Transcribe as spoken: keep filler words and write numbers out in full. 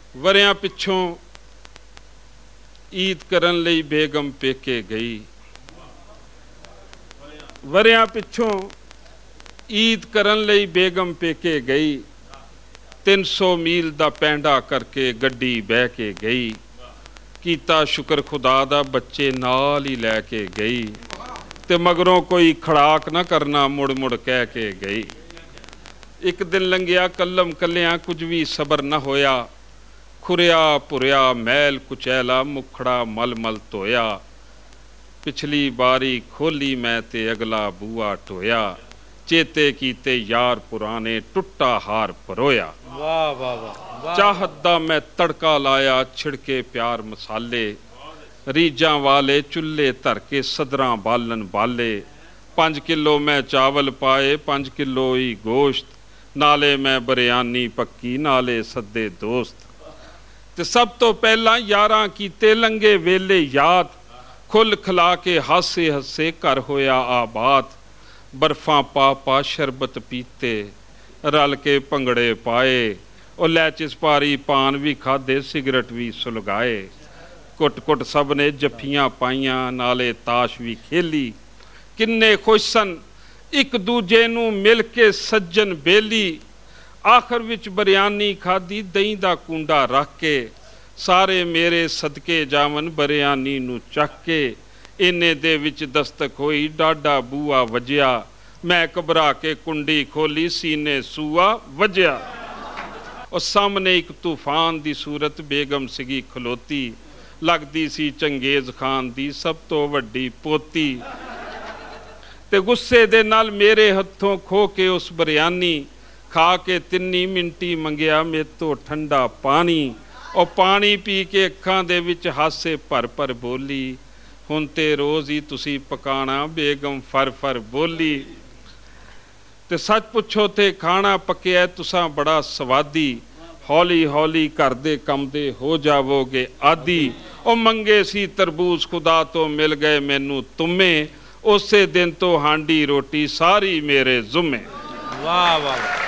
ਵਰਿਆਂ ਪਿੱਛੋਂ ਈਦ ਕਰਨ ਲਈ ਬੇਗਮ ਪੇਕੇ ਗਈ। ਵਰਿਆਂ ਪਿੱਛੋਂ ਈਦ ਕਰਨ ਲਈ ਬੇਗਮ ਪੇਕੇ ਗਈ। ਤਿੰਨ ਸੌ ਮੀਲ ਦਾ ਪੈਂਡਾ ਕਰਕੇ ਗੱਡੀ ਬਹਿ ਕੇ ਗਈ। ਕੀਤਾ ਸ਼ੁਕਰ ਖੁਦਾ ਦਾ ਬੱਚੇ ਨਾਲ ਹੀ ਲੈ ਕੇ ਗਈ। ਤੇ ਮਗਰੋਂ ਕੋਈ ਖੜਾਕ ਨਾ ਕਰਨਾ ਮੁੜ ਮੁੜ ਕਹਿ ਕੇ ਗਈ। ਇੱਕ ਦਿਨ ਲੰਘਿਆ ਕੱਲਮ ਕੱਲਿਆਂ ਕੁਝ ਵੀ ਸਬਰ ਨਾ ਹੋਇਆ। ਖੁਰਿਆ ਭੁਰਿਆ ਮੈਲ ਕੁਚੈਲਾ ਮੁਖੜਾ ਮਲ ਮਲ ਧੋਇਆ। ਪਿਛਲੀ ਬਾਰੀ ਖੋਲੀ ਮੈਂ ਤੇ ਅਗਲਾ ਬੂਆ ਢੋਇਆ। ਚੇਤੇ ਕੀਤੇ ਯਾਰ ਪੁਰਾਣੇ ਟੁੱਟਾ ਹਾਰ ਪਰੋਇਆ। ਵਾਹ ਵਾਹ ਵਾਹ। ਚਾਹਤ ਦਾ ਮੈਂ ਤੜਕਾ ਲਾਇਆ ਛਿੜਕੇ ਪਿਆਰ ਮਸਾਲੇ। ਰੀਜਾਂ ਵਾਲੇ ਚੁੱਲ੍ਹੇ ਧਰ ਕੇ ਸਦਰਾਂ ਬਾਲਣ ਬਾਲੇ। ਪੰਜ ਕਿਲੋ ਮੈਂ ਚਾਵਲ ਪਾਏ ਪੰਜ ਕਿਲੋ ਹੀ ਗੋਸ਼ਤ। ਨਾਲੇ ਮੈਂ ਬਰਿਆਨੀ ਪੱਕੀ ਨਾਲੇ ਸੱਦੇ ਦੋਸਤ। ਤੇ ਸਭ ਤੋਂ ਪਹਿਲਾਂ ਯਾਰਾਂ ਕੀਤੇ ਲੰਘੇ ਵੇਲੇ ਯਾਦ। ਖੁੱਲ ਖਿਲਾ ਕੇ ਹਾਸੇ ਹੱਸੇ ਘਰ ਹੋਇਆ ਆਬਾਦ। ਬਰਫਾਂ ਪਾ ਪਾ ਸ਼ਰਬਤ ਪੀਤੇ ਰਲ ਕੇ ਭੰਗੜੇ ਪਾਏ। ਉਹ ਲੈਚਿਸ ਭਾਰੀ ਪਾਨ ਵੀ ਖਾਧੇ ਸਿਗਰਟ ਵੀ ਸੁਲਗਾਏ। ਕੁੱਟ ਕੁੱਟ ਸਭ ਨੇ ਜੱਫੀਆਂ ਪਾਈਆਂ ਨਾਲੇ ਤਾਸ਼ ਵੀ ਖੇਲੀ। ਕਿੰਨੇ ਖੁਸ਼ ਸਨ ਇੱਕ ਦੂਜੇ ਨੂੰ ਮਿਲ ਕੇ ਸੱਜਣ ਬੇਲੀ। ਆਖਰ ਵਿੱਚ ਬਰਿਆਨੀ ਖਾਧੀ ਦਹੀਂ ਦਾ ਕੁੰਡਾ ਰੱਖ ਕੇ। ਸਾਰੇ ਮੇਰੇ ਸਦਕੇ ਜਾਵਨ ਬਰਿਆਨੀ ਨੂੰ ਚੱਕ ਕੇ। ਇੰਨੇ ਦੇ ਵਿੱਚ ਦਸਤਕ ਹੋਈ ਡਾਡਾ ਬੂਆ ਵੱਜਿਆ। ਮੈਂ ਘਬਰਾ ਕੇ ਕੁੰਡੀ ਖੋਲੀ ਸੀਨੇ ਸੂਆ ਵੱਜਿਆ। ਉਹ ਸਾਹਮਣੇ ਇੱਕ ਤੂਫਾਨ ਦੀ ਸੂਰਤ ਬੇਗਮ ਸੀਗੀ ਖਲੋਤੀ। ਲੱਗਦੀ ਸੀ ਚੰਗੇਜ਼ ਖਾਨ ਦੀ ਸਭ ਤੋਂ ਵੱਡੀ ਪੋਤੀ। ਤੇ ਗੁੱਸੇ ਦੇ ਨਾਲ ਮੇਰੇ ਹੱਥੋਂ ਖੋ ਕੇ ਉਸ ਬਰਿਆਨੀ ਖਾ ਕੇ ਤਿੰਨੀ ਮਿੰਟੀ ਮੰਗਿਆ ਮੇਰੇ ਤੋਂ ਠੰਡਾ ਪਾਣੀ। ਉਹ ਪਾਣੀ ਪੀ ਕੇ ਅੱਖਾਂ ਦੇ ਵਿੱਚ ਹਾਸੇ ਭਰ ਭਰ ਬੋਲੀ। ਹੁਣ ਤੇ ਰੋਜ਼ ਹੀ ਤੁਸੀਂ ਪਕਾਣਾ ਬੇਗਮ ਫਰ ਫਰ ਬੋਲੀ। ਤੇ ਸੱਚ ਪੁੱਛੋ ਤੇ ਖਾਣਾ ਪੱਕਿਆ ਤੁਸਾਂ ਬੜਾ ਸਵਾਦੀ। ਹੌਲੀ ਹੌਲੀ ਘਰ ਦੇ ਕੰਮ ਦੇ ਹੋ ਜਾਵੋਗੇ ਆਦੀ। ਉਹ ਮੰਗੇ ਸੀ ਤਰਬੂਜ ਖੁਦਾ ਤੋਂ ਮਿਲ ਗਏ ਮੈਨੂੰ ਤੁਮੇ। ਉਸੇ ਦਿਨ ਤੋਂ ਹਾਂਡੀ ਰੋਟੀ ਸਾਰੀ ਮੇਰੇ ਜ਼ੁੰਮੇ। ਵਾਹ ਵਾਹ।